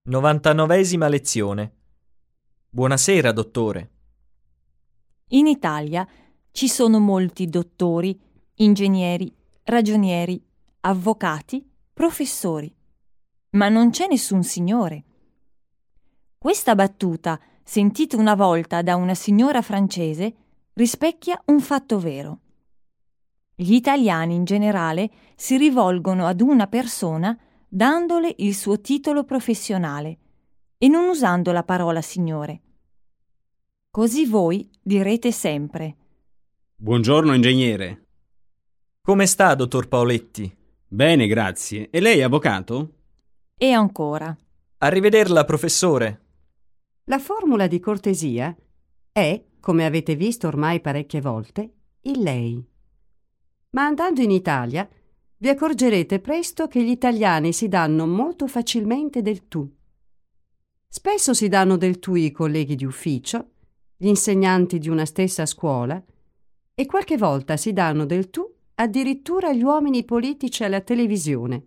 99esima lezione. Buonasera, dottore. In Italia ci sono molti dottori, ingegneri, ragionieri, avvocati, professori, ma non c'è nessun signore. Questa battuta, sentita una volta da una signora francese, rispecchia un fatto vero. Gli italiani in generale si rivolgono ad una persona dandole il suo titolo professionale e non usando la parola signore. Così voi direte sempre: Buongiorno, ingegnere. Come sta, dottor Paoletti? Bene, grazie. E lei, avvocato? E ancora. Arrivederla, professore. La formula di cortesia è, come avete visto ormai parecchie volte, il lei. Ma andando in Italia vi accorgerete presto che gli italiani si danno molto facilmente del tu. Spesso si danno del tu i colleghi di ufficio, gli insegnanti di una stessa scuola, e qualche volta si danno del tu addirittura gli uomini politici alla televisione.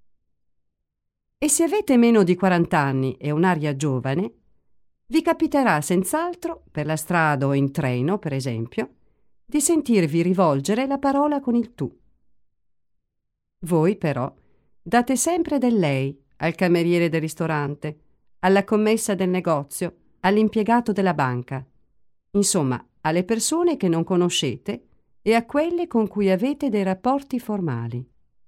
E se avete meno di 40 anni e un'aria giovane, vi capiterà senz'altro, per la strada o in treno, per esempio, di sentirvi rivolgere la parola con il tu. Voi, però, date sempre del lei al cameriere del ristorante, alla commessa del negozio, all'impiegato della banca, insomma, alle persone che non conoscete e a quelle con cui avete dei rapporti formali.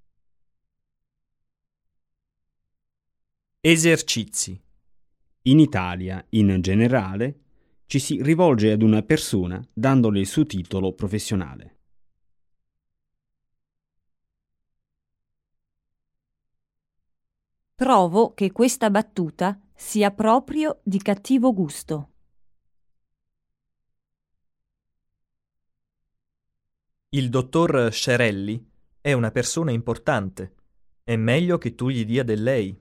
Esercizi. In Italia, in generale, ci si rivolge ad una persona dandole il suo titolo professionale. Trovo che questa battuta sia proprio di cattivo gusto. Il dottor Scerelli è una persona importante. È meglio che tu gli dia del lei.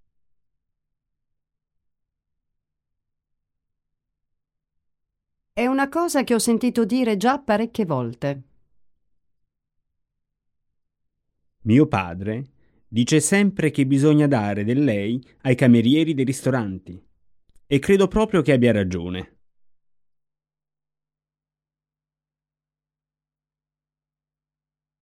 È una cosa che ho sentito dire già parecchie volte. Mio padre dice sempre che bisogna dare del lei ai camerieri dei ristoranti e credo proprio che abbia ragione.